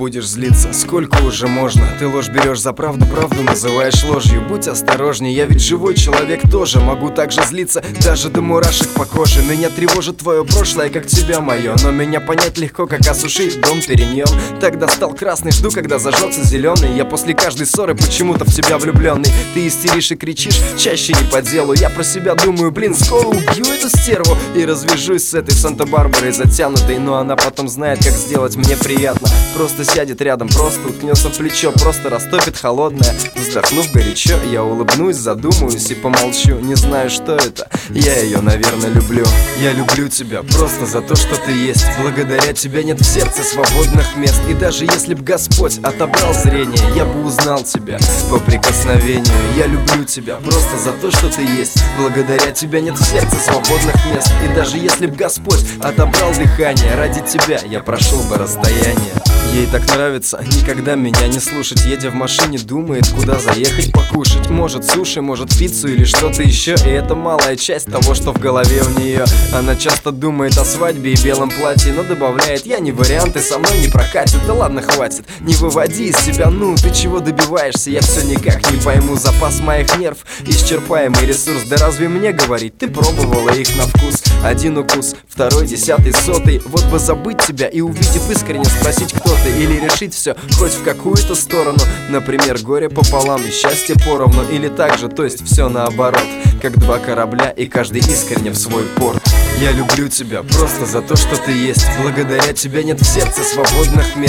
будешь злиться? Сколько уже можно? Ты ложь берешь за правду, правду называешь ложью. Будь осторожней, я ведь живой человек тоже. Могу также злиться, даже до мурашек по коже. Меня тревожит твое прошлое, как тебя мое. Но меня понять легко, как осушить дом периньон. Тогда стал красный, жду, когда зажжется зеленый. Я после каждой ссоры почему-то в тебя влюбленный. Ты истеришь и кричишь, чаще не по делу. Я про себя думаю, блин, скоро убью эту стерву и развяжусь с этой Санта-Барбарой затянутой. Но она потом знает, как сделать мне приятно. Просто сядет рядом, просто уткнется в плечо, просто растопит холодное. Вздохнув горячо, я улыбнусь, задумаюсь и помолчу. Не знаю, что это, я ее, наверное, люблю. Я люблю тебя просто за то, что ты есть. Благодаря тебе нет в сердце свободных мест. И даже если б Господь отобрал зрение, я бы узнал тебя по прикосновению. Я люблю тебя просто за то, что ты есть. Благодаря тебе нет в сердце свободных мест. И даже если б Господь отобрал дыхание, ради тебя я прошел бы расстояние. Ей так нравится никогда меня не слушать. Едя в машине, думает, куда заехать покушать. Может суши, может пиццу или что-то еще. И это малая часть того, что в голове у нее. Она часто думает о свадьбе и белом платье, но добавляет: я не вариант, и со мной не прокатит. Да ладно, хватит, не выводи из себя, ну ты чего добиваешься? Я все никак не пойму, запас моих нерв исчерпаемый ресурс. Да разве мне говорить? Ты пробовала их на вкус. Один укус, второй, 10-й, 100-й. Вот бы забыть тебя и, увидев, искренне спросить, кто ты. Или решить все хоть в какую-то сторону. Например, горе пополам и счастье поровну. Или так же, то есть все наоборот, как два корабля и каждый искренне в свой порт. Я люблю тебя просто за то, что ты есть. Благодаря тебе нет в сердце свободных мест.